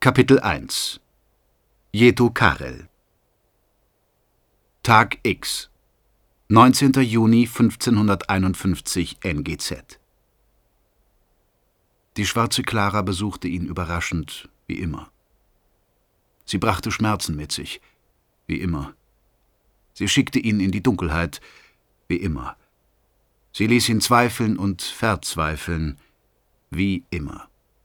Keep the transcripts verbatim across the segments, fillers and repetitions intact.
Kapitel eins Jeto Karel Tag X neunzehnter Juni fünfzehnhunderteinundfünfzig N G Z. Die schwarze Klara besuchte ihn überraschend, wie immer. Sie brachte Schmerzen mit sich, wie immer. Sie schickte ihn in die Dunkelheit, wie immer. Sie ließ ihn zweifeln und verzweifeln, wie immer.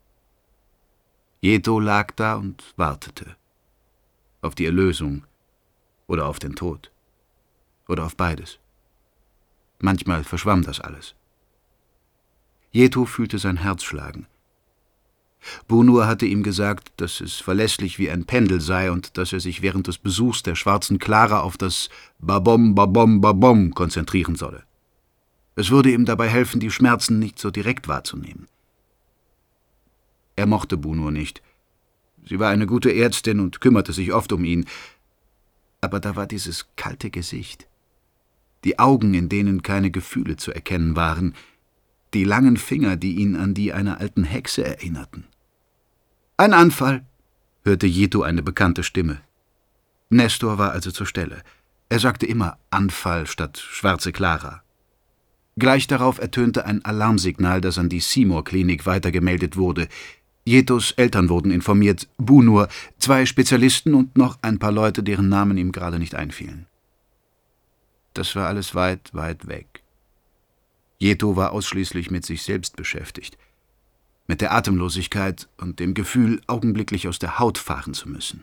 Jeto lag da und wartete. Auf die Erlösung oder auf den Tod. Oder auf beides. Manchmal verschwamm das alles. Jeto fühlte sein Herz schlagen. Bunur hatte ihm gesagt, dass es verlässlich wie ein Pendel sei und dass er sich während des Besuchs der schwarzen Klara auf das Babom, Babom, Babom konzentrieren solle. Es würde ihm dabei helfen, die Schmerzen nicht so direkt wahrzunehmen. Er mochte Bunur nicht. Sie war eine gute Ärztin und kümmerte sich oft um ihn. Aber da war dieses kalte Gesicht. Die Augen, in denen keine Gefühle zu erkennen waren. Die langen Finger, die ihn an die einer alten Hexe erinnerten. »Ein Anfall«, hörte Jeto eine bekannte Stimme. Nestor war also zur Stelle. Er sagte immer »Anfall« statt »schwarze Klara«. Gleich darauf ertönte ein Alarmsignal, das an die Seymour-Klinik weitergemeldet wurde. Jetos Eltern wurden informiert, Bunur, zwei Spezialisten und noch ein paar Leute, deren Namen ihm gerade nicht einfielen. Das war alles weit, weit weg. Jeto war ausschließlich mit sich selbst beschäftigt. Mit der Atemlosigkeit und dem Gefühl, augenblicklich aus der Haut fahren zu müssen.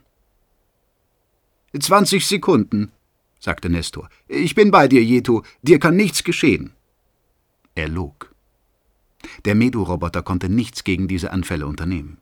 »Zwanzig Sekunden«, sagte Nestor. »Ich bin bei dir, Jeto. Dir kann nichts geschehen.« Er log. Der Medu-Roboter konnte nichts gegen diese Anfälle unternehmen.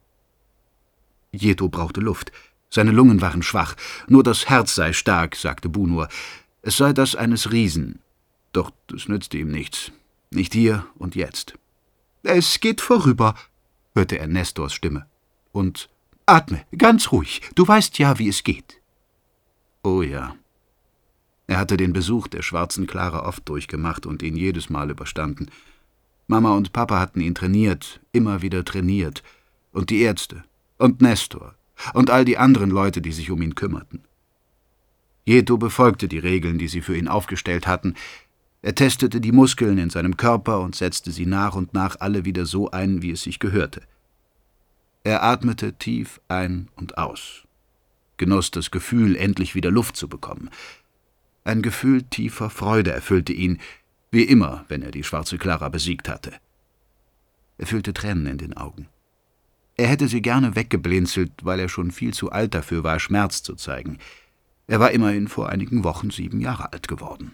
Jeto brauchte Luft. Seine Lungen waren schwach. Nur das Herz sei stark, sagte Bunur. Es sei das eines Riesen. Doch das nützte ihm nichts. Nicht hier und jetzt. »Es geht vorüber«, hörte er Nestors Stimme. Und »Atme, ganz ruhig. Du weißt ja, wie es geht.« Oh ja. Er hatte den Besuch der schwarzen Klara oft durchgemacht und ihn jedes Mal überstanden. Mama und Papa hatten ihn trainiert, immer wieder trainiert. Und die Ärzte. Und Nestor. Und all die anderen Leute, die sich um ihn kümmerten. Jeto befolgte die Regeln, die sie für ihn aufgestellt hatten. Er testete die Muskeln in seinem Körper und setzte sie nach und nach alle wieder so ein, wie es sich gehörte. Er atmete tief ein und aus. Genoss das Gefühl, endlich wieder Luft zu bekommen. Ein Gefühl tiefer Freude erfüllte ihn, wie immer, wenn er die schwarze Klara besiegt hatte. Er fühlte Tränen in den Augen. Er hätte sie gerne weggeblinzelt, weil er schon viel zu alt dafür war, Schmerz zu zeigen. Er war immerhin vor einigen Wochen sieben Jahre alt geworden.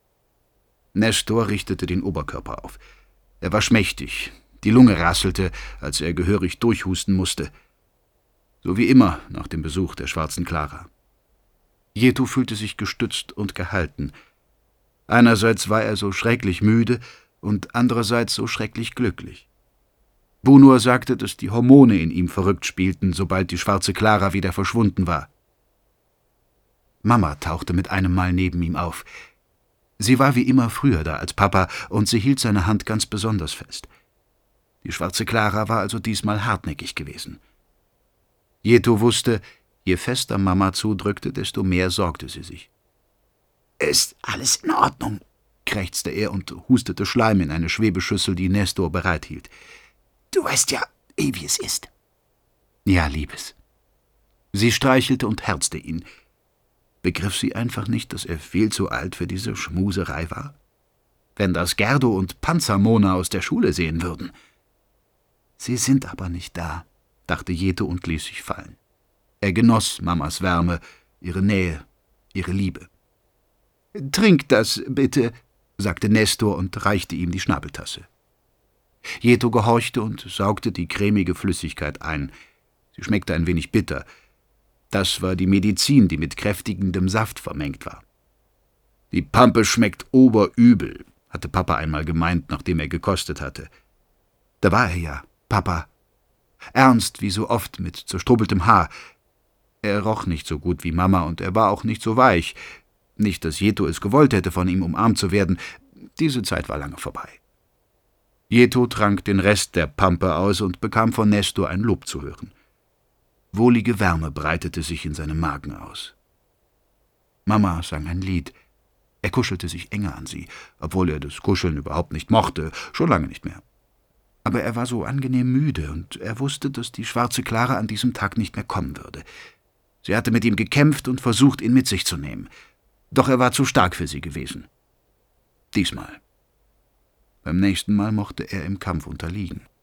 Nestor richtete den Oberkörper auf. Er war schmächtig, die Lunge rasselte, als er gehörig durchhusten musste. So wie immer nach dem Besuch der schwarzen Klara. Jeto fühlte sich gestützt und gehalten. Einerseits war er so schrecklich müde und andererseits so schrecklich glücklich. Bunur sagte, dass die Hormone in ihm verrückt spielten, sobald die schwarze Klara wieder verschwunden war. Mama tauchte mit einem Mal neben ihm auf. Sie war wie immer früher da als Papa und sie hielt seine Hand ganz besonders fest. Die schwarze Klara war also diesmal hartnäckig gewesen. Jeto wusste, je fester Mama zudrückte, desto mehr sorgte sie sich. »Ist alles in Ordnung?« krächzte er und hustete Schleim in eine Schwebeschüssel, die Nestor bereithielt. »Du weißt ja, wie es ist.« »Ja, Liebes.« Sie streichelte und herzte ihn. Begriff sie einfach nicht, dass er viel zu alt für diese Schmuserei war? Wenn das Gerdo und Panzermona aus der Schule sehen würden. Sie sind aber nicht da, dachte Jeto und ließ sich fallen. Er genoss Mamas Wärme, ihre Nähe, ihre Liebe. »Trink das, bitte«, sagte Nestor und reichte ihm die Schnabeltasse. Jeto gehorchte und saugte die cremige Flüssigkeit ein. Sie schmeckte ein wenig bitter. Das war die Medizin, die mit kräftigendem Saft vermengt war. »Die Pampe schmeckt oberübel«, hatte Papa einmal gemeint, nachdem er gekostet hatte. Da war er ja, Papa. Ernst wie so oft, mit zerstrubbeltem Haar. Er roch nicht so gut wie Mama und er war auch nicht so weich. Nicht, dass Jeto es gewollt hätte, von ihm umarmt zu werden. Diese Zeit war lange vorbei. Jeto trank den Rest der Pampe aus und bekam von Nestor ein Lob zu hören. Wohlige Wärme breitete sich in seinem Magen aus. Mama sang ein Lied. Er kuschelte sich enger an sie, obwohl er das Kuscheln überhaupt nicht mochte, schon lange nicht mehr. Aber er war so angenehm müde, und er wusste, dass die schwarze Clara an diesem Tag nicht mehr kommen würde. Sie hatte mit ihm gekämpft und versucht, ihn mit sich zu nehmen. Doch er war zu stark für sie gewesen. Diesmal. Beim nächsten Mal mochte er im Kampf unterliegen.